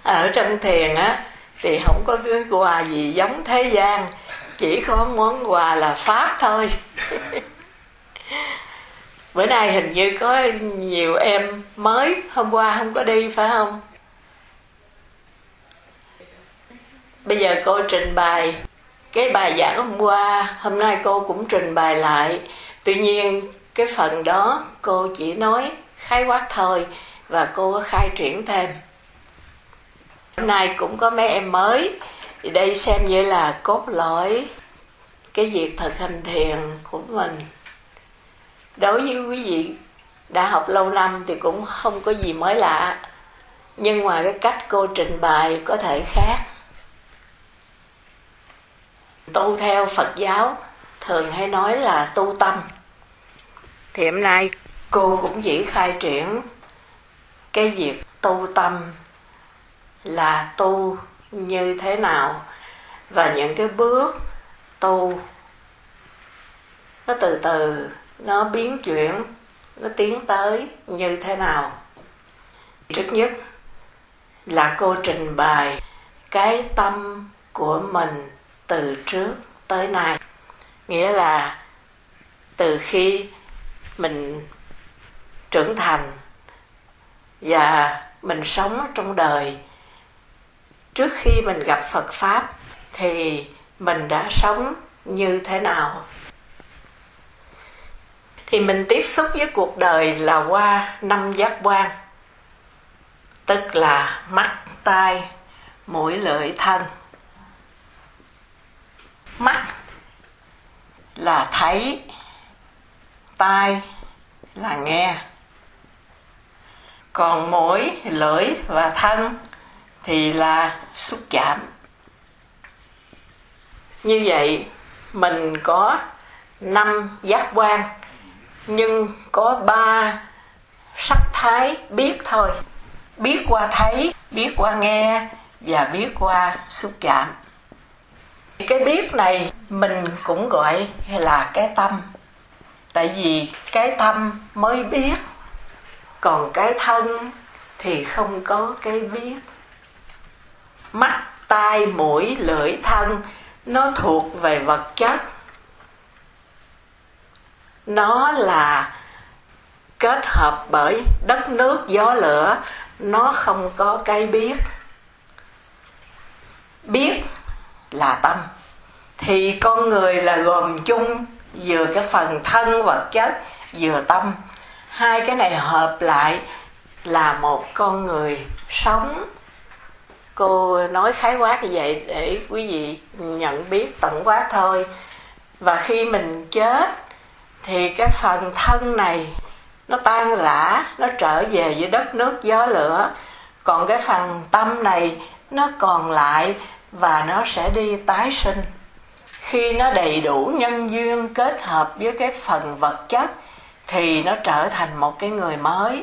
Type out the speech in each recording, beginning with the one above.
Ở trong thiền á thì không có cái quà gì giống thế gian, chỉ có món quà là pháp thôi. Bữa nay hình như có nhiều em mới, hôm qua không có đi phải không? Bây giờ cô trình bày cái bài giảng hôm qua, hôm nay cô cũng trình bày lại. Tuy nhiên cái phần đó cô chỉ nói khái quát thôi, và cô có khai triển thêm. Hôm nay cũng có mấy em mới, thì đây xem như là cốt lõi cái việc thực hành thiền của mình. Đối với quý vị đã học lâu năm thì cũng không có gì mới lạ, nhưng mà cái cách cô trình bày có thể khác. Tu theo Phật giáo thường hay nói là tu tâm, thì hôm nay cô cũng chỉ khai triển cái việc tu tâm là tu như thế nào, và những cái bước tu nó từ từ nó biến chuyển, nó tiến tới như thế nào. Trước nhất là cô trình bày cái tâm của mình từ trước tới nay. Nghĩa là từ khi mình trưởng thành và mình sống trong đời, trước khi mình gặp Phật Pháp thì mình đã sống như thế nào. Thì mình tiếp xúc với cuộc đời là qua 5 giác quan, tức là mắt, tai, mũi, lưỡi, thân. Mắt là thấy, tai là nghe, còn mũi, lưỡi và thân thì là xúc chạm. Như vậy mình có 5 giác quan, nhưng có 3 sắc thái biết thôi. Biết qua thấy, biết qua nghe và biết qua xúc chạm. Cái biết này mình cũng gọi là cái tâm. Tại vì cái tâm mới biết, còn cái thân thì không có cái biết. Mắt, tai, mũi, lưỡi, thân nó thuộc về vật chất. Nó là kết hợp bởi đất nước gió lửa, nó không có cái biết. Biết là tâm. Thì con người là gồm chung vừa cái phần thân vật chất, vừa tâm. Hai cái này hợp lại là một con người sống. Cô nói khái quát như vậy để quý vị nhận biết tổng quát thôi. Và khi mình chết thì cái phần thân này nó tan rã, nó trở về với đất nước gió lửa. Còn cái phần tâm này nó còn lại và nó sẽ đi tái sinh. Khi nó đầy đủ nhân duyên kết hợp với cái phần vật chất thì nó trở thành một cái người mới.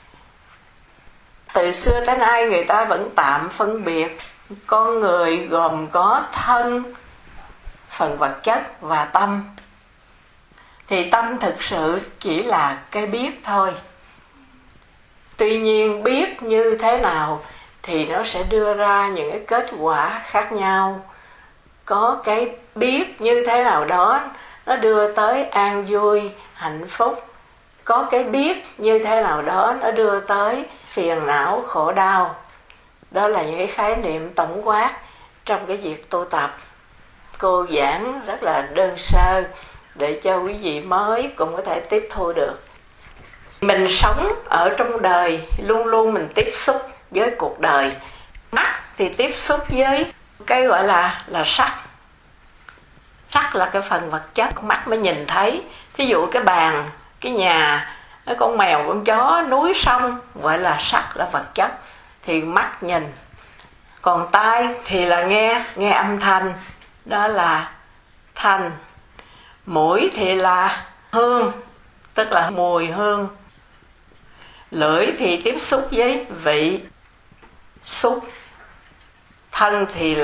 Từ xưa tới nay người ta vẫn tạm phân biệt con người gồm có thân, phần vật chất và tâm. Thì tâm thực sự chỉ là cái biết thôi. Tuy nhiên biết như thế nào thì nó sẽ đưa ra những cái kết quả khác nhau. Có cái biết như thế nào đó nó đưa tới an vui, hạnh phúc. Có cái biết như thế nào đó nó đưa tới phiền não, khổ đau. Đó là những cái khái niệm tổng quát trong cái việc tu tập. Cô giảng rất là đơn sơ để cho quý vị mới cũng có thể tiếp thu được. Mình sống ở trong đời, luôn luôn mình tiếp xúc với cuộc đời. Mắt thì tiếp xúc với cái gọi là sắc. Sắc là cái phần vật chất, mắt mới nhìn thấy. Thí dụ cái bàn, cái nhà, cái con mèo, con chó, núi sông gọi là sắc, là vật chất, thì mắt nhìn. Còn tai thì là nghe âm thanh, đó là thanh. Mũi thì là hương, tức là mùi hương. Lưỡi thì tiếp xúc với vị, xúc. Thân thì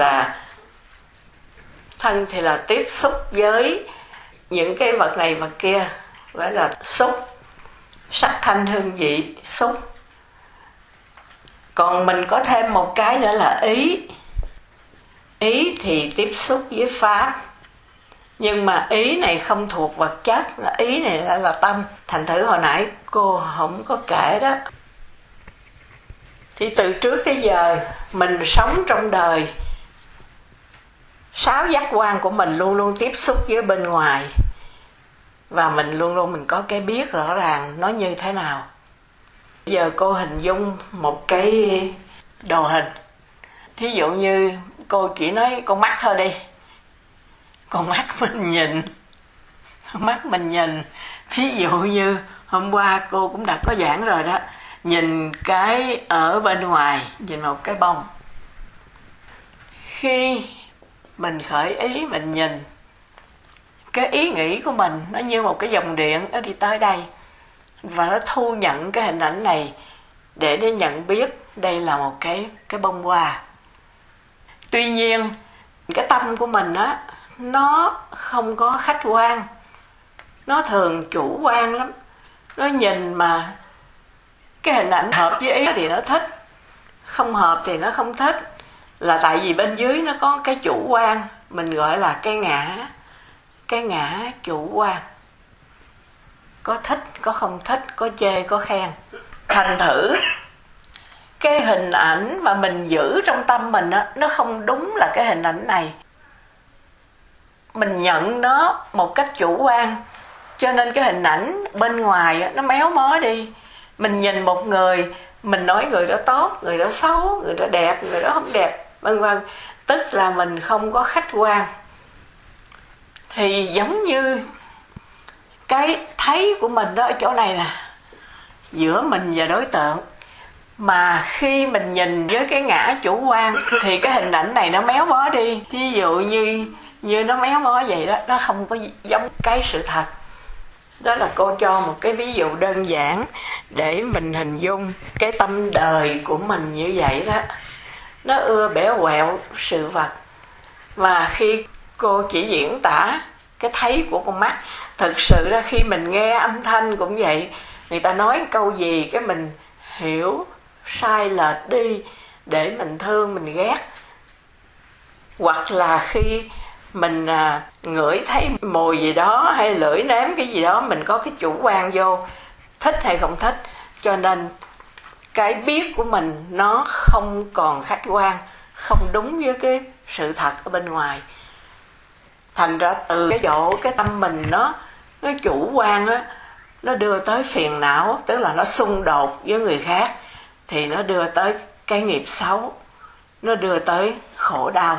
là tiếp xúc với những cái vật này vật kia, gọi là xúc. Sắc thanh hương vị xúc. Còn mình có thêm một cái nữa là ý. Ý thì tiếp xúc với pháp, nhưng mà ý này không thuộc vật chất, ý này là tâm. Thành thử hồi nãy cô không có kể đó. Thì từ trước tới giờ mình sống trong đời, 6 giác quan của mình luôn luôn tiếp xúc với bên ngoài, và mình luôn luôn mình có cái biết rõ ràng nó như thế nào. Bây giờ cô hình dung một cái đồ hình. Thí dụ như cô chỉ nói con mắt thôi đi. Con mắt mình nhìn. Con mắt mình nhìn. Thí dụ như hôm qua cô cũng đã có giảng rồi đó. Nhìn cái ở bên ngoài, nhìn một cái bông. Khi mình khởi ý mình nhìn, cái ý nghĩ của mình nó như một cái dòng điện, nó đi tới đây và nó thu nhận cái hình ảnh này để nhận biết đây là một cái bông hoa. Tuy nhiên cái tâm của mình á, nó không có khách quan, nó thường chủ quan lắm. Nó nhìn mà cái hình ảnh hợp với ý thì nó thích, không hợp thì nó không thích. Là tại vì bên dưới nó có cái chủ quan, mình gọi là cái ngã chủ quan. Có thích, có không thích, có chê, có khen. Thành thử cái hình ảnh mà mình giữ trong tâm mình á, nó không đúng là cái hình ảnh này. Mình nhận nó một cách chủ quan, cho nên cái hình ảnh bên ngoài á, nó méo mó đi. Mình nhìn một người, mình nói người đó tốt, người đó xấu, người đó đẹp, người đó không đẹp, vân vân. Tức là mình không có khách quan. Thì giống như cái thấy của mình đó ở chỗ này nè, giữa mình và đối tượng. Mà khi mình nhìn với cái ngã chủ quan thì cái hình ảnh này nó méo mó đi. Ví dụ như nó méo mó vậy đó, nó không có giống cái sự thật. Đó là cô cho một cái ví dụ đơn giản để mình hình dung cái tâm đời của mình như vậy đó. Nó ưa bẻ quẹo sự vật. Và khi cô chỉ diễn tả cái thấy của con mắt, thực sự ra khi mình nghe âm thanh cũng vậy. Người ta nói câu gì cái mình hiểu sai lệch đi để mình thương, mình ghét. Hoặc là khi mình ngửi thấy mùi gì đó hay lưỡi nếm cái gì đó, mình có cái chủ quan vô, thích hay không thích. Cho nên cái biết của mình nó không còn khách quan, không đúng với cái sự thật ở bên ngoài. Thành ra từ cái độ cái tâm mình nó chủ quan á, nó đưa tới phiền não, tức là nó xung đột với người khác, thì nó đưa tới cái nghiệp xấu, nó đưa tới khổ đau,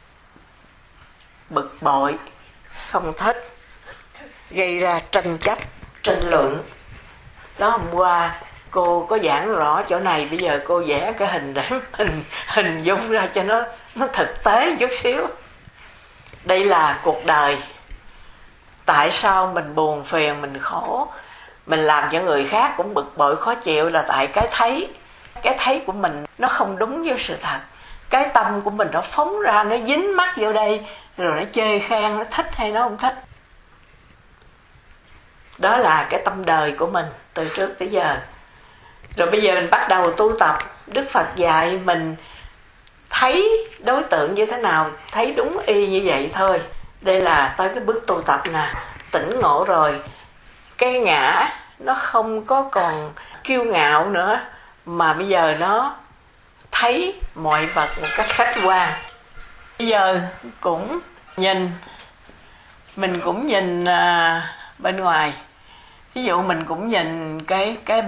bực bội, không thích, gây ra tranh chấp, tranh luận. Đó, hôm qua cô có giảng rõ chỗ này, bây giờ cô vẽ cái hình để mình hình dung ra cho nó thực tế chút xíu. Đây là cuộc đời. Tại sao mình buồn phiền, mình khổ, mình làm cho người khác cũng bực bội khó chịu, là tại cái thấy của mình nó không đúng với sự thật. Cái tâm của mình nó phóng ra, nó dính mắc vô đây, rồi nó chê khen, nó thích hay nó không thích. Đó là cái tâm đời của mình từ trước tới giờ. Rồi bây giờ mình bắt đầu tu tập. Đức Phật dạy mình thấy đối tượng như thế nào, thấy đúng y như vậy thôi. Đây là tới cái bước tu tập nè. Tỉnh ngộ rồi, cái ngã nó không có còn kiêu ngạo nữa, mà bây giờ nó thấy mọi vật một cách khách quan. Bây giờ cũng nhìn, mình cũng nhìn bên ngoài. Ví dụ mình cũng nhìn cái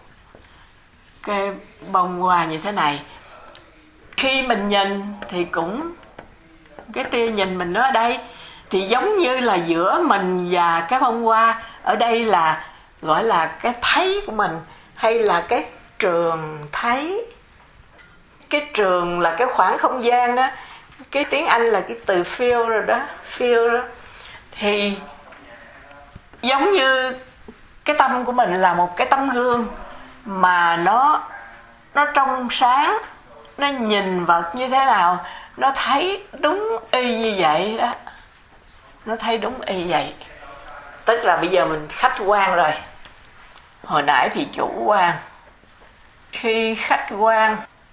bông hoa như thế này. Khi mình nhìn thì cũng cái tia nhìn mình nó ở đây, thì giống như là giữa mình và cái bông hoa ở đây là gọi là cái thấy của mình, hay là cái trường thấy. Cái trường là cái khoảng không gian đó, cái tiếng Anh là cái từ feel rồi đó, feel đó. Thì giống như cái tâm của mình là một cái tấm gương mà nó trong sáng, nó nhìn vật như thế nào nó thấy đúng y như vậy đó, nó thấy đúng y vậy. Tức là bây giờ mình khách quan rồi, hồi nãy thì chủ quan. Khi khách quan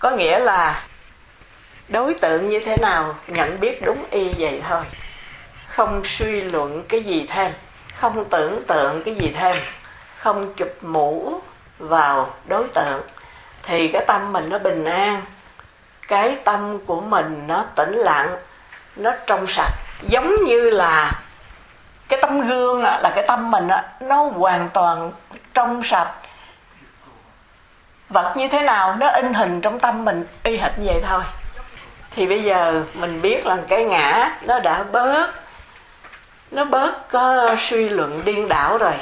có nghĩa là đối tượng như thế nào nhận biết đúng y vậy thôi, không suy luận cái gì thêm, không tưởng tượng cái gì thêm, không chụp mũ vào đối tượng, thì cái tâm mình nó bình an, cái tâm của mình nó tĩnh lặng, nó trong sạch. Giống như là cái tấm gương là cái tâm mình nó hoàn toàn trong sạch. Vật như thế nào nó in hình trong tâm mình y hệt như vậy thôi. Thì bây giờ mình biết là cái ngã nó đã bớt có suy luận điên đảo rồi.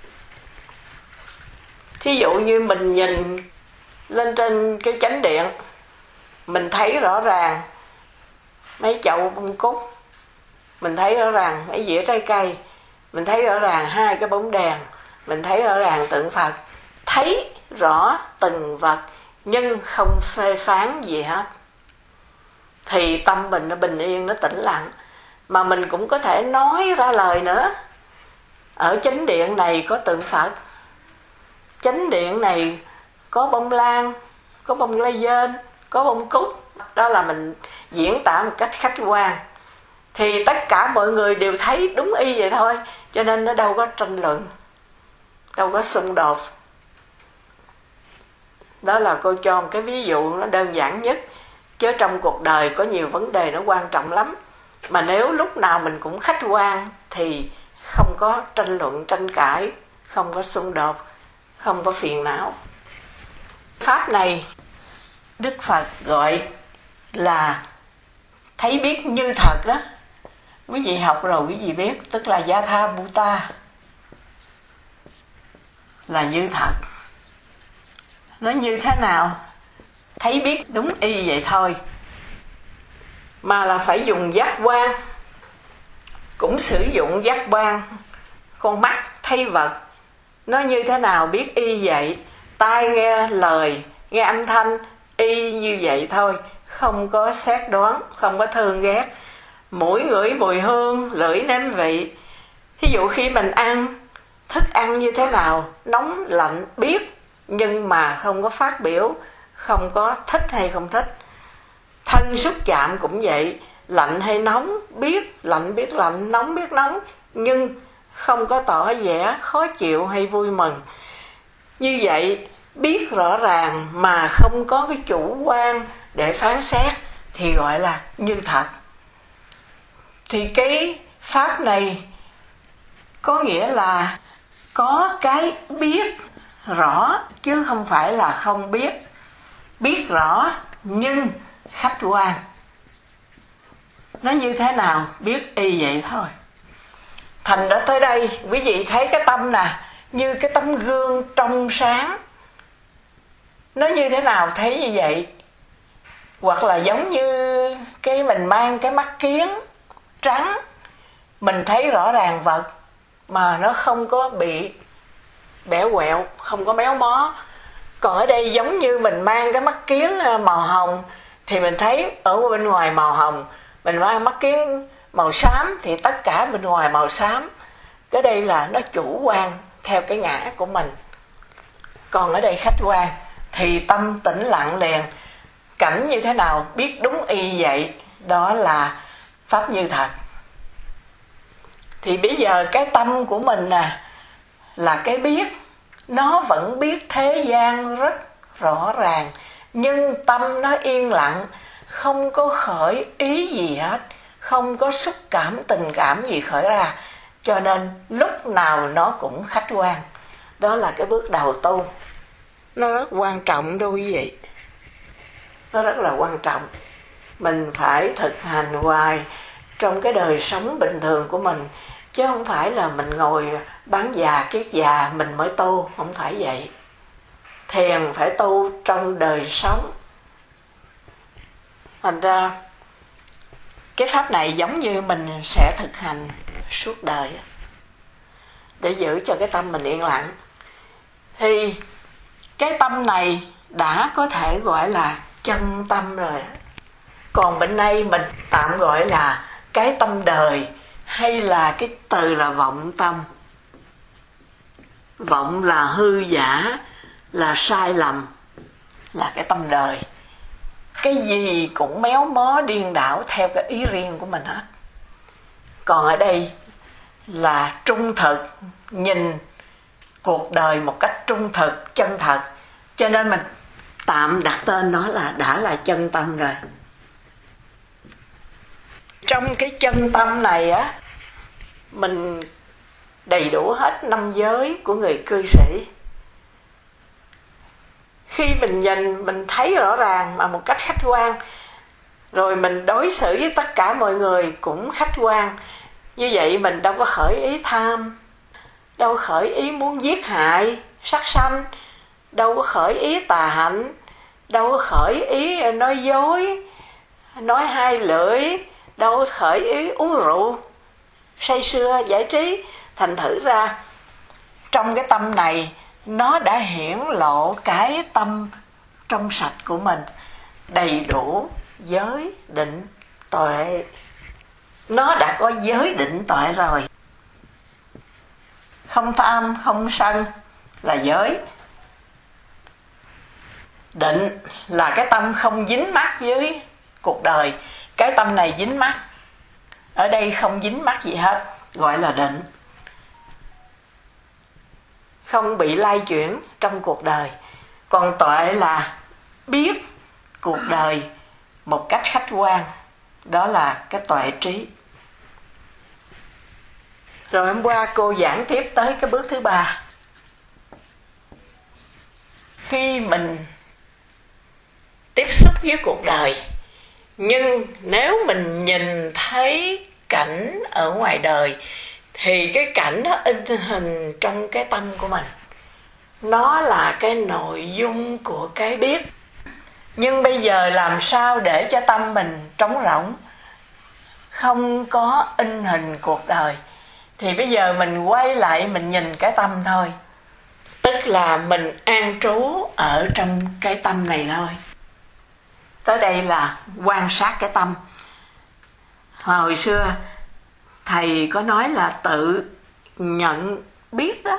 Thí dụ như mình nhìn lên trên cái chánh điện, mình thấy rõ ràng mấy chậu bông cúc, mình thấy rõ ràng mấy dĩa trái cây, mình thấy rõ ràng hai cái bóng đèn, mình thấy rõ ràng tượng Phật, thấy rõ từng vật nhưng không phê phán gì hết, thì tâm mình nó bình yên, nó tĩnh lặng. Mà mình cũng có thể nói ra lời nữa. Ở chánh điện này có tượng Phật, chánh điện này có bông lan, có bông lai dên, có bông cúc. Đó là mình diễn tả một cách khách quan, thì tất cả mọi người đều thấy đúng y vậy thôi. Cho nên nó đâu có tranh luận, đâu có xung đột. Đó là cô cho một cái ví dụ nó đơn giản nhất. Chứ trong cuộc đời có nhiều vấn đề nó quan trọng lắm, mà nếu lúc nào mình cũng khách quan thì không có tranh luận tranh cãi, không có xung đột, không có phiền não. Pháp này Đức Phật gọi là thấy biết như thật đó. Quý vị học rồi quý vị biết, tức là Yatha Bhuta, là như thật. Nó như thế nào? Thấy biết đúng y vậy thôi, mà là phải dùng giác quan. Cũng sử dụng giác quan, con mắt thấy vật nó như thế nào biết y vậy, tai nghe lời, nghe âm thanh y như vậy thôi, không có xét đoán, không có thương ghét. Mũi ngửi mùi hương, lưỡi nếm vị. Thí dụ khi mình ăn thức ăn như thế nào, nóng lạnh biết, nhưng mà không có phát biểu, không có thích hay không thích. Thân xúc chạm cũng vậy, lạnh hay nóng biết lạnh, nóng biết nóng, nhưng không có tỏ vẻ khó chịu hay vui mừng. Như vậy biết rõ ràng mà không có cái chủ quan để phán xét thì gọi là như thật. Thì cái pháp này có nghĩa là có cái biết rõ chứ không phải là không biết. Biết rõ nhưng khách quan. Nó như thế nào biết y vậy thôi. Thành ra tới đây quý vị thấy cái tâm nè, như cái tấm gương trong sáng. Nó như thế nào thấy như vậy. Hoặc là giống như cái mình mang cái mắt kiến trắng, mình thấy rõ ràng vật mà nó không có bị bẻ quẹo, không có méo mó. Còn ở đây giống như mình mang cái mắt kiến màu hồng thì mình thấy ở bên ngoài màu hồng, mình mang mắt kiến màu xám thì tất cả bên ngoài màu xám. Cái đây là nó chủ quan theo cái ngã của mình. Còn ở đây khách quan thì tâm tĩnh lặng liền. Cảnh như thế nào biết đúng y vậy, đó là pháp như thật. Thì bây giờ cái tâm của mình nè là cái biết, nó vẫn biết thế gian rất rõ ràng, nhưng tâm nó yên lặng, không có khởi ý gì hết, không có xúc cảm tình cảm gì khởi ra, cho nên lúc nào nó cũng khách quan. Đó là cái bước đầu tu. Nó rất quan trọng đâu quý vị, nó rất là quan trọng. Mình phải thực hành hoài trong cái đời sống bình thường của mình, chứ không phải là mình ngồi bán già kiết già mình mới tu, không phải vậy. Thiền phải tu trong đời sống. Thành ra cái pháp này giống như mình sẽ thực hành suốt đời để giữ cho cái tâm mình yên lặng. Thì cái tâm này đã có thể gọi là chân tâm rồi. Còn bên đây mình tạm gọi là cái tâm đời, hay là cái từ là vọng tâm. Vọng là hư giả, là sai lầm, là cái tâm đời. cái gì cũng méo mó điên đảo theo cái ý riêng của mình hết. Còn ở đây là trung thực, nhìn cuộc đời một cách trung thực, chân thật, cho nên mình tạm đặt tên nó là đã là chân tâm rồi. Trong cái chân tâm này á, mình đầy đủ hết 5 giới của người cư sĩ. Khi mình nhìn, mình thấy rõ ràng mà một cách khách quan, rồi mình đối xử với tất cả mọi người cũng khách quan. Như vậy mình đâu có khởi ý tham, đâu khởi ý muốn giết hại, sát sanh, đâu có khởi ý tà hạnh, đâu có khởi ý nói dối, nói hai lưỡi, đâu có khởi ý uống rượu, say sưa, giải trí. Thành thử ra trong cái tâm này nó đã hiển lộ cái tâm trong sạch của mình, đầy đủ giới định tuệ. Nó đã có giới định tuệ rồi. Không tham, không sân là giới. Định là cái tâm không dính mắc với cuộc đời. Cái tâm này dính mắc, ở đây không dính mắc gì hết, gọi là định. Không bị lay chuyển trong cuộc đời. Còn tuệ là biết cuộc đời một cách khách quan, đó là cái tuệ trí. Rồi hôm qua cô giảng tiếp tới cái bước thứ 3. Khi mình tiếp xúc với cuộc đời, nhưng nếu mình nhìn thấy cảnh ở ngoài đời thì cái cảnh đó in hình trong cái tâm của mình. Nó là cái nội dung của cái biết. Nhưng bây giờ làm sao để cho tâm mình trống rỗng, không có in hình cuộc đời? Thì bây giờ mình quay lại mình nhìn cái tâm thôi. Tức là mình an trú ở trong cái tâm này thôi. Tới đây là quan sát cái tâm. Hồi xưa thầy có nói là tự nhận biết đó.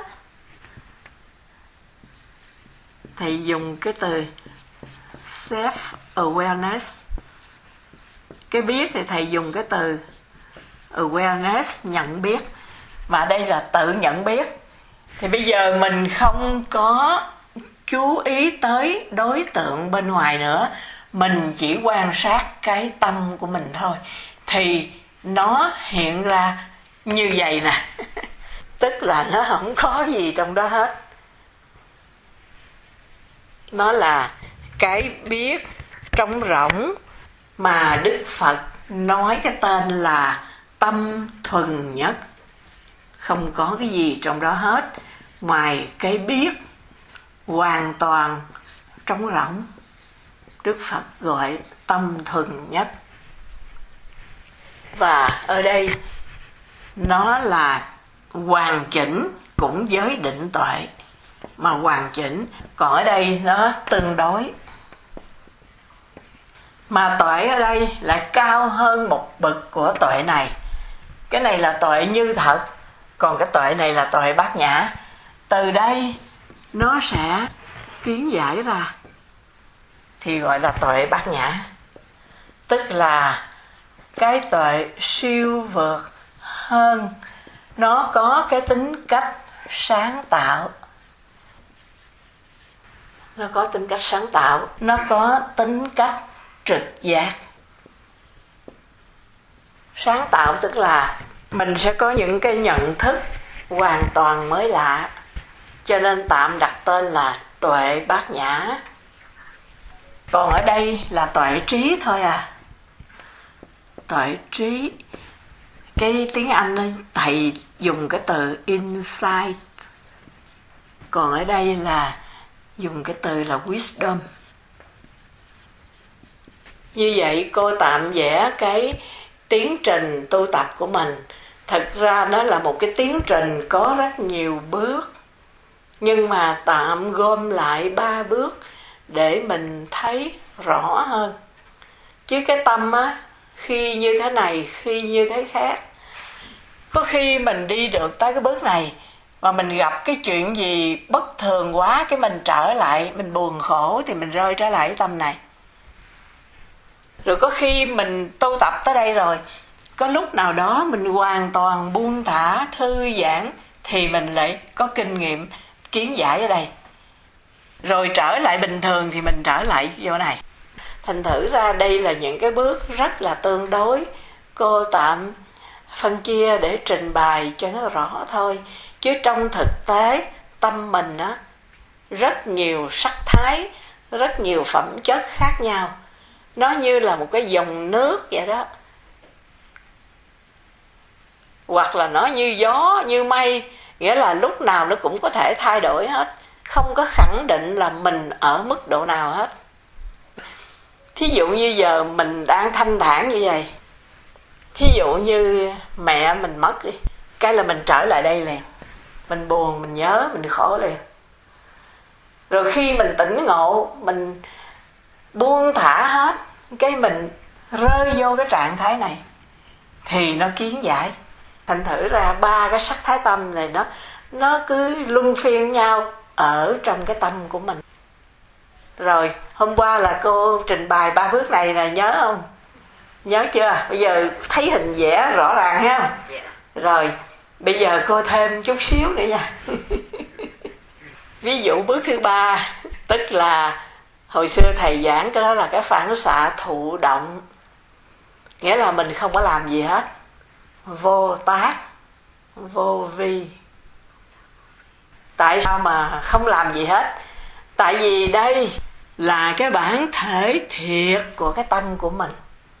Thầy dùng cái từ self-awareness. Cái biết thì thầy dùng cái từ awareness, nhận biết. Và đây là tự nhận biết. Thì bây giờ mình không có chú ý tới đối tượng bên ngoài nữa, mình chỉ quan sát cái tâm của mình thôi, thì nó hiện ra như vậy nè. Tức là nó không có gì trong đó hết. Nó là cái biết trống rỗng mà Đức Phật nói cái tên là tâm thuần nhất. Không có cái gì trong đó hết ngoài cái biết hoàn toàn trống rỗng. Đức Phật gọi tâm thuần nhất. Và ở đây nó là hoàn chỉnh, cũng giới định tuệ mà hoàn chỉnh. Còn ở đây nó tương đối. Mà tuệ ở đây lại cao hơn một bậc của tuệ này. Cái này là tuệ như thật, còn cái tuệ này là tuệ bát nhã. Từ đây nó sẽ kiến giải ra thì gọi là tuệ bát nhã. Tức là cái tuệ siêu vượt hơn, nó có cái tính cách sáng tạo. Nó có tính cách sáng tạo, nó có tính cách trực giác. Sáng tạo tức là mình sẽ có những cái nhận thức hoàn toàn mới lạ, cho nên tạm đặt tên là tuệ bát nhã. Còn ở đây là tuệ trí thôi à. Tuệ trí, cái tiếng Anh ấy, thầy dùng cái từ insight, còn ở đây là dùng cái từ là wisdom. Như vậy cô tạm vẽ cái tiến trình tu tập của mình. Thật ra nó là một cái tiến trình có rất nhiều bước, nhưng mà tạm gom lại 3 bước để mình thấy rõ hơn. Chứ cái tâm á, khi như thế này, khi như thế khác. Có khi mình đi được tới cái bước này mà mình gặp cái chuyện gì bất thường quá, cái mình trở lại, mình buồn khổ thì mình rơi trở lại cái tâm này. Rồi có khi mình tu tập tới đây rồi, có lúc nào đó mình hoàn toàn buông thả, thư giãn, thì mình lại có kinh nghiệm kiến giải ở đây. Rồi trở lại bình thường thì mình trở lại vô này. Thành thử ra đây là những cái bước rất là tương đối. Cô tạm phân chia để trình bày cho nó rõ thôi. Chứ trong thực tế tâm mình á, rất nhiều sắc thái, rất nhiều phẩm chất khác nhau. Nó như là một cái dòng nước vậy đó. Hoặc là nó như gió, như mây, nghĩa là lúc nào nó cũng có thể thay đổi hết. Không có khẳng định là mình ở mức độ nào hết. Thí dụ như giờ mình đang thanh thản như vậy, thí dụ như mẹ mình mất đi, cái là mình trở lại đây liền. Mình buồn, mình nhớ, mình khổ liền. Rồi khi mình tỉnh ngộ, mình buông thả hết, cái mình rơi vô cái trạng thái này, thì nó kiến giải. Thành thử ra ba cái sắc thái tâm này nó cứ luân phiên nhau ở trong cái tâm của mình. Rồi hôm qua là cô trình bày 3 bước này là nhớ không? Nhớ chưa? Bây giờ thấy hình vẽ rõ ràng ha. Rồi bây giờ cô thêm chút xíu nữa nha. Ví dụ bước thứ 3, tức là hồi xưa thầy giảng cái đó là cái phản xạ thụ động. Nghĩa là mình không có làm gì hết, vô tác, vô vi. Tại sao mà không làm gì hết? Tại vì đây là cái bản thể thiệt của cái tâm của mình.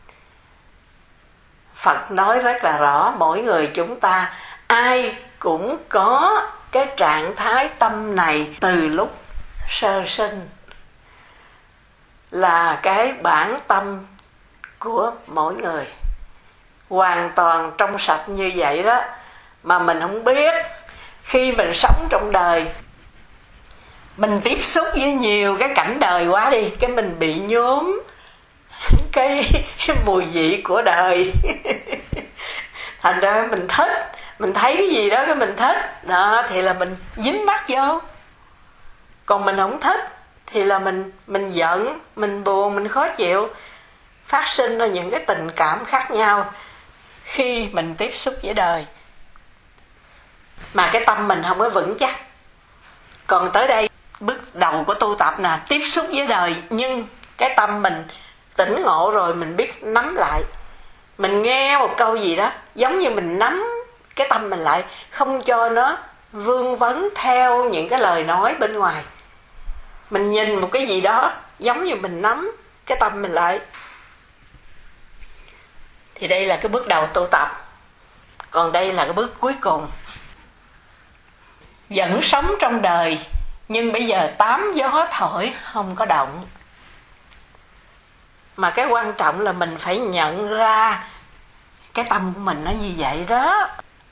Phật nói rất là rõ, mỗi người chúng ta ai cũng có cái trạng thái tâm này từ lúc sơ sinh. Là cái bản tâm của mỗi người, hoàn toàn trong sạch như vậy đó. Mà mình không biết, khi mình sống trong đời, mình tiếp xúc với nhiều cái cảnh đời quá đi, cái mình bị nhuốm cái mùi vị của đời. Thành ra mình thích, mình thấy cái gì đó cái mình thích đó, thì là mình dính mắc vô. Còn mình không thích thì là mình giận, mình buồn, mình khó chịu. Phát sinh ra những cái tình cảm khác nhau khi mình tiếp xúc với đời. Mà cái tâm mình không có vững chắc. Còn tới đây, bước đầu của tu tập nè, tiếp xúc với đời, nhưng cái tâm mình tỉnh ngộ rồi, mình biết nắm lại. Mình nghe một câu gì đó, giống như mình nắm cái tâm mình lại, không cho nó vương vấn theo những cái lời nói bên ngoài. Mình nhìn một cái gì đó, giống như mình nắm cái tâm mình lại. Thì đây là cái bước đầu tu tập. Còn đây là cái bước cuối cùng. Vẫn sống trong đời, nhưng bây giờ tám gió thổi không có động. Mà cái quan trọng là mình phải nhận ra cái tâm của mình nó như vậy đó.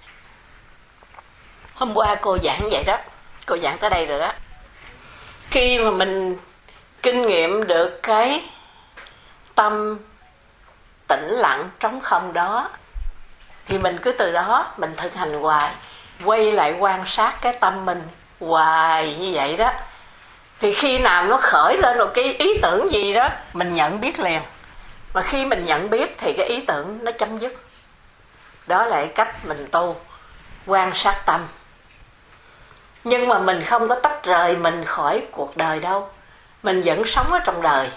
Hôm qua cô giảng vậy đó, cô giảng tới đây rồi đó. Khi mà mình kinh nghiệm được cái tâm tĩnh lặng trống không đó, thì mình cứ từ đó mình thực hành hoài, quay lại quan sát cái tâm mình hoài như vậy đó. Thì khi nào nó khởi lên một cái ý tưởng gì đó, mình nhận biết liền. Mà khi mình nhận biết thì cái ý tưởng nó chấm dứt. Đó là cái cách mình tu, quan sát tâm. Nhưng mà mình không có tách rời mình khỏi cuộc đời đâu. Mình vẫn sống ở trong đời.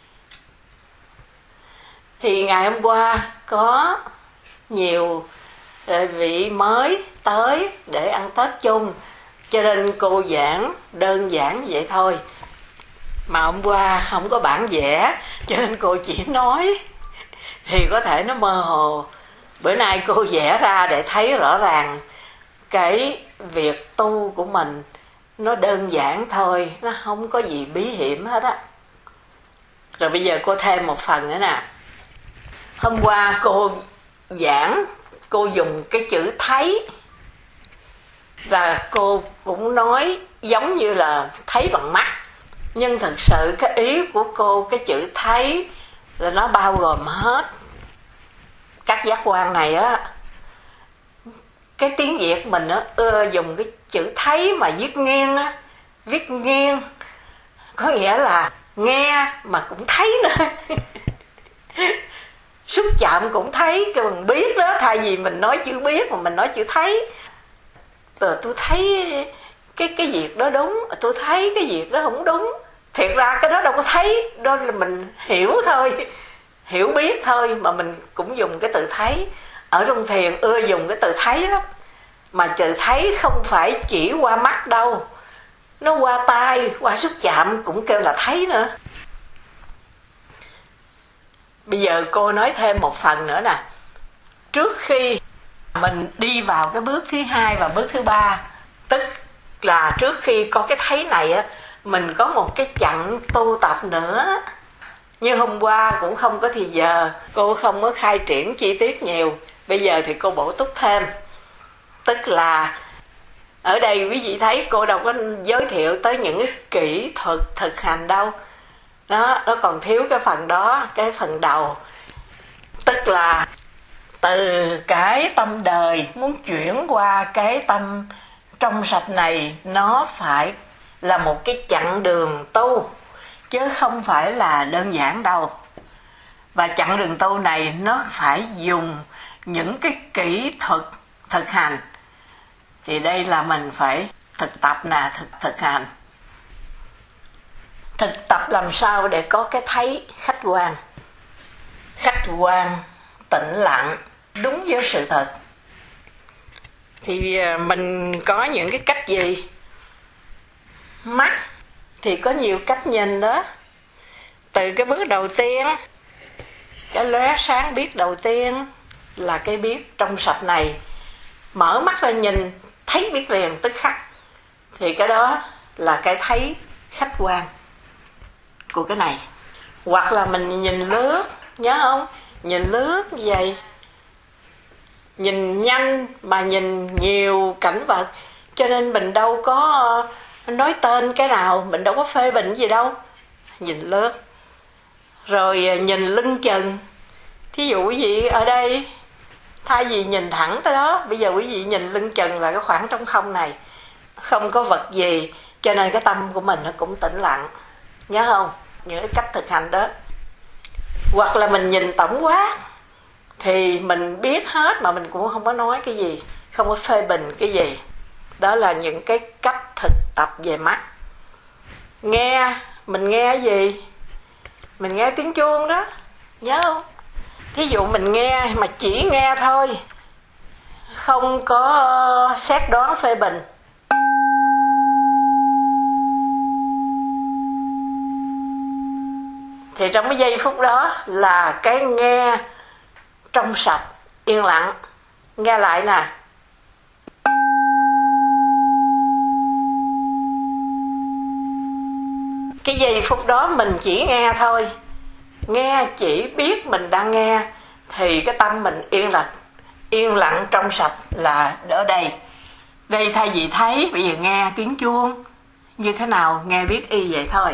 Thì ngày hôm qua có nhiều vị mới tới để ăn Tết chung, cho nên cô giảng đơn giản vậy thôi. Mà hôm qua không có bản vẽ, cho nên cô chỉ nói, thì có thể nó mơ hồ. Bữa nay cô vẽ ra để thấy rõ ràng cái việc tu của mình nó đơn giản thôi, nó không có gì bí hiểm hết á. Rồi bây giờ cô thêm một phần nữa nè. Hôm qua cô giảng, cô dùng cái chữ thấy, và cô cũng nói giống như là thấy bằng mắt. Nhưng thật sự cái ý của cô, cái chữ thấy là nó bao gồm hết các giác quan này á. Cái tiếng Việt mình á ưa dùng cái chữ thấy mà viết nghiêng á, viết nghiêng có nghĩa là nghe mà cũng thấy nữa. xúc chạm cũng thấy, cái mình biết đó, thay vì mình nói chữ biết mà mình nói chữ thấy. Tôi thấy cái việc đó đúng, tôi thấy cái việc đó không đúng. Thiệt ra cái đó đâu có thấy, đó là mình hiểu thôi, hiểu biết thôi, mà mình cũng dùng cái từ thấy. Ở trong thiền ưa dùng cái từ thấy lắm, mà từ thấy không phải chỉ qua mắt đâu, nó qua tai, qua xúc chạm cũng kêu là thấy nữa. Bây giờ cô nói thêm một phần nữa nè. Trước khi mình đi vào cái bước thứ 2 và bước thứ 3, tức là trước khi có cái thấy này á, mình có một cái chặng tu tập nữa. Như hôm qua cũng không có thì giờ, cô không có khai triển chi tiết nhiều. Bây giờ thì cô bổ túc thêm. Tức là ở đây quý vị thấy cô đâu có giới thiệu tới những cái kỹ thuật thực hành đâu. Nó còn thiếu cái phần đó, cái phần đầu. Tức là từ cái tâm đời muốn chuyển qua cái tâm trong sạch này, nó phải là một cái chặng đường tu, chứ không phải là đơn giản đâu. Và chặng đường tu này nó phải dùng những cái kỹ thuật thực hành. Thì đây là mình phải thực tập nè, thực hành. Thực tập làm sao để có cái thấy khách quan. Khách quan, tĩnh lặng, đúng với sự thật. Thì mình có những cái cách gì? Mắt thì có nhiều cách nhìn đó. Từ cái bước đầu tiên, cái lóe sáng biết đầu tiên là cái biết trong sạch này. Mở mắt ra nhìn, thấy biết liền tức khắc. Thì cái đó là cái thấy khách quan của cái này. Hoặc là mình nhìn lướt, nhớ không? Nhìn lướt như vậy, nhìn nhanh mà nhìn nhiều cảnh vật, cho nên mình đâu có nói tên cái nào, mình đâu có phê bình gì đâu. Nhìn lướt. Rồi nhìn lưng chừng. Thí dụ quý vị ở đây, thay vì nhìn thẳng tới đó, bây giờ quý vị nhìn lưng chừng là cái khoảng trống không này, không có vật gì, cho nên cái tâm của mình nó cũng tĩnh lặng. Nhớ không? Những cái cách thực hành đó. Hoặc là mình nhìn tổng quát, thì mình biết hết mà mình cũng không có nói cái gì, không có phê bình cái gì. Đó là những cái cách thực tập về mắt. Nghe, mình nghe gì? Mình nghe tiếng chuông đó, nhớ không? Thí dụ mình nghe mà chỉ nghe thôi, không có xét đoán phê bình, thì trong cái giây phút đó là cái nghe trong sạch, yên lặng. Nghe lại nè. Cái giây phút đó mình chỉ nghe thôi, nghe chỉ biết mình đang nghe, thì cái tâm mình yên lặng trong sạch là ở đây. Đây thay vì thấy, bây giờ nghe tiếng chuông như thế nào, nghe biết y vậy thôi.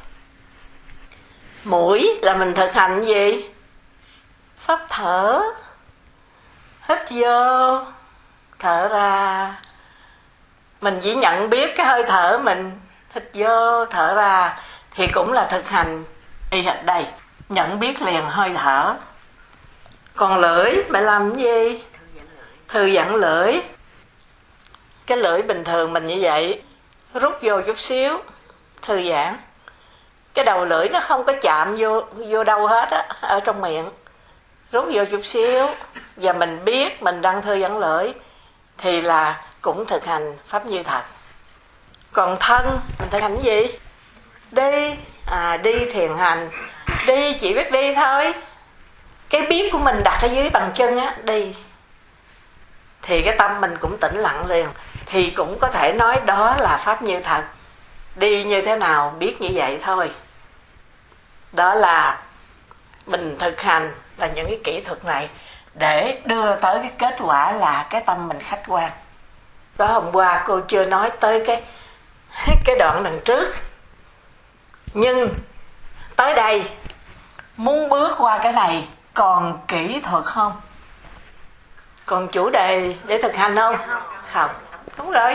Mũi là mình thực hành gì? Pháp thở. Hít vô, thở ra. Mình chỉ nhận biết cái hơi thở mình, hít vô, thở ra, thì cũng là thực hành y hệt đây. Nhận biết liền hơi thở. Còn lưỡi, bạn làm cái gì? Thư giãn lưỡi. Cái lưỡi bình thường mình như vậy, rút vô chút xíu, thư giãn. Cái đầu lưỡi nó không có chạm vô đâu hết á, ở trong miệng. Rút vô chút xíu, và mình biết mình đang thư giãn lưỡi, thì là cũng thực hành pháp như thật. Còn thân, mình thực hành cái gì? Đi, đi thiền hành. Đi chỉ biết đi thôi. Cái biết của mình đặt ở dưới bàn chân á, đi. Thì cái tâm mình cũng tĩnh lặng liền. Thì cũng có thể nói đó là pháp như thật. Đi như thế nào biết như vậy thôi. Đó là mình thực hành là những cái kỹ thuật này để đưa tới cái kết quả là cái tâm mình khách quan. Đó, hôm qua cô chưa nói tới cái đoạn đằng trước. Nhưng tới đây muốn bước qua cái này còn kỹ thuật không? Còn chủ đề để thực hành không? Không. Đúng rồi.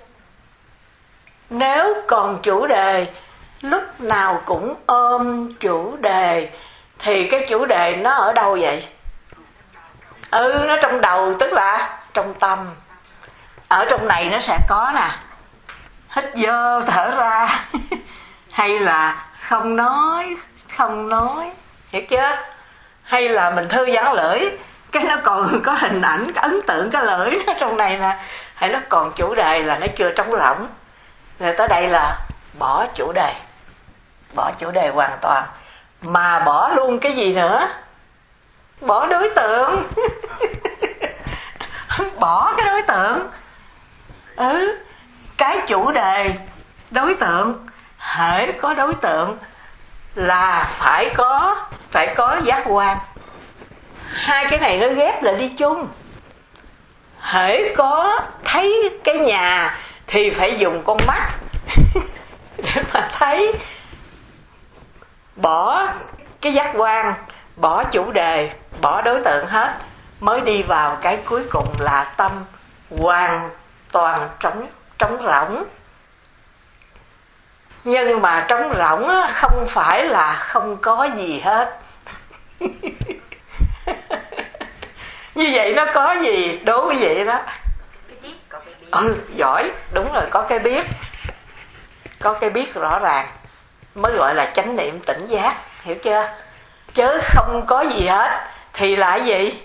Nếu còn chủ đề, lúc nào cũng ôm chủ đề, thì cái chủ đề nó ở đâu vậy? Nó trong đầu, tức là trong tâm. Ở trong này nó sẽ có nè, hít vô thở ra hay là không nói, hiểu chưa? Hay là mình thư giãn lưỡi, cái nó còn có hình ảnh, cái ấn tượng cái lưỡi nó trong này nè, hay nó còn chủ đề là nó chưa trống rỗng. Rồi tới đây là bỏ chủ đề hoàn toàn, mà bỏ luôn cái gì nữa? Bỏ đối tượng. Bỏ cái đối tượng. Cái chủ đề, đối tượng, hễ có đối tượng là phải có giác quan. Hai cái này nó ghép lại đi chung. Hễ có thấy cái nhà thì phải dùng con mắt để mà thấy. Bỏ cái giác quan, bỏ chủ đề, bỏ đối tượng hết, mới đi vào cái cuối cùng là tâm hoàn toàn trống rỗng. Nhưng mà trống rỗng không phải là không có gì hết. Như vậy nó có gì? Đố cái gì đó. Giỏi, đúng rồi, có cái biết. Có cái biết rõ ràng mới gọi là chánh niệm tỉnh giác, hiểu chưa? Chứ không có gì hết thì là gì?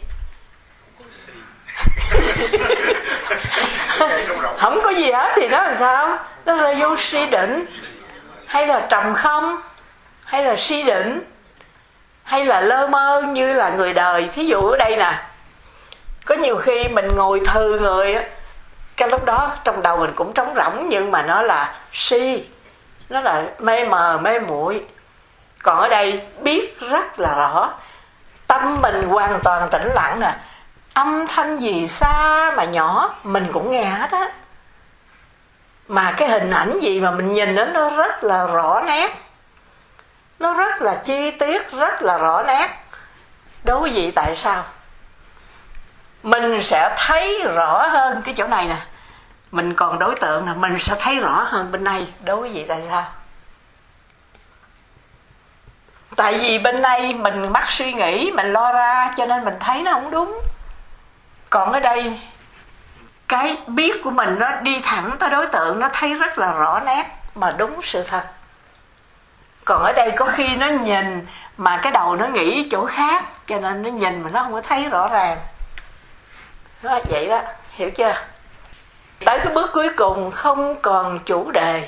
Không có gì hết thì nó làm sao? Nó là vô si định, hay là trầm không, hay là si định, hay là lơ mơ như là người đời. Thí dụ ở đây nè, có nhiều khi mình ngồi thừ người á, cái lúc đó trong đầu mình cũng trống rỗng, nhưng mà nó là si, nó là mê mờ mê muội. Còn ở đây biết rất là rõ, tâm mình hoàn toàn tĩnh lặng nè, âm thanh gì xa mà nhỏ mình cũng nghe hết á, mà cái hình ảnh gì mà mình nhìn nó rất là rõ nét, nó rất là chi tiết, rất là rõ nét. Đố quý vị tại sao? Mình sẽ thấy rõ hơn cái chỗ này nè, mình còn đối tượng nè, mình sẽ thấy rõ hơn bên này. Đố quý vị tại sao? Tại vì bên đây mình mắc suy nghĩ, mình lo ra, cho nên mình thấy nó không đúng. Còn ở đây cái biết của mình nó đi thẳng tới đối tượng, nó thấy rất là rõ nét mà đúng sự thật. Còn ở đây có khi nó nhìn mà cái đầu nó nghĩ chỗ khác, cho nên nó nhìn mà nó không có thấy rõ ràng. Đó, vậy đó, hiểu chưa? Tới cái bước cuối cùng, không còn chủ đề,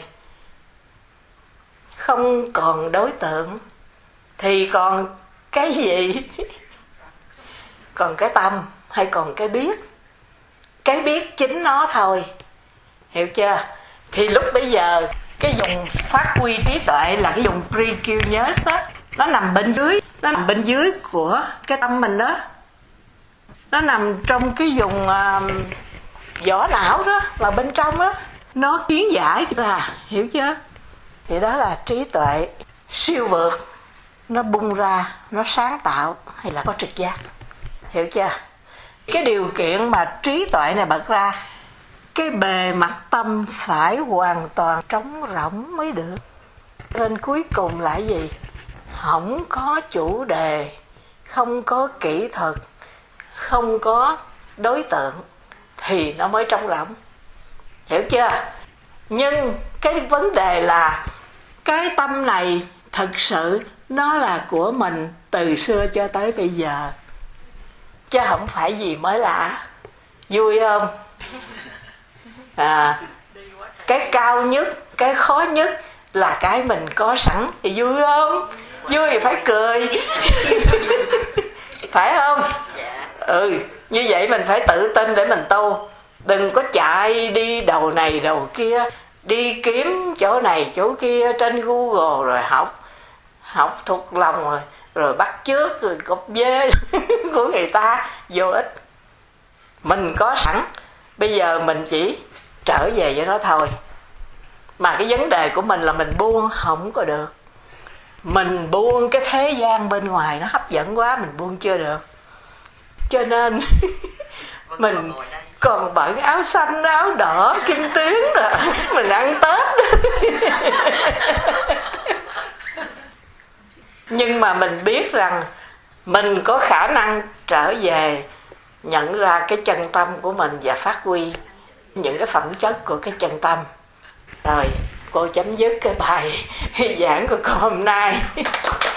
không còn đối tượng, thì còn cái gì? Còn cái tâm hay còn cái biết? Cái biết chính nó thôi, hiểu chưa? Thì lúc bây giờ cái vùng phát huy trí tuệ là cái vùng precuneus đó, nó nằm bên dưới, nó nằm bên dưới của cái tâm mình đó, nó nằm trong cái vùng vỏ não đó, là bên trong đó, nó kiến giải ra, hiểu chưa? Thì đó là trí tuệ siêu vượt, nó bung ra, nó sáng tạo, hay là có trực giác, hiểu chưa? Cái điều kiện mà trí tuệ này bật ra, cái bề mặt tâm phải hoàn toàn trống rỗng mới được. Nên cuối cùng là gì? Không có chủ đề, không có kỹ thuật, không có đối tượng, thì nó mới trống rỗng, hiểu chưa? Nhưng cái vấn đề là cái tâm này thực sự nó là của mình từ xưa cho tới bây giờ, chứ không phải gì mới lạ. Vui không? Cái cao nhất, cái khó nhất là cái mình có sẵn, thì vui không? Vui thì phải cười. Phải không? Như vậy mình phải tự tin để mình tu. Đừng có chạy đi đầu này đầu kia, đi kiếm chỗ này chỗ kia trên Google rồi học thuộc lòng rồi bắt chước rồi copy dê của người ta, vô ích. Mình có sẵn, bây giờ mình chỉ trở về với nó thôi. Mà cái vấn đề của mình là mình buông không có được. Mình buông cái thế gian bên ngoài nó hấp dẫn quá, mình buông chưa được. Cho nên mình còn bận áo xanh, áo đỏ, kim tuyến rồi mình ăn Tết. Nhưng mà mình biết rằng mình có khả năng trở về nhận ra cái chân tâm của mình và phát huy những cái phẩm chất của cái chân tâm. Rồi cô chấm dứt cái bài giảng của cô hôm nay.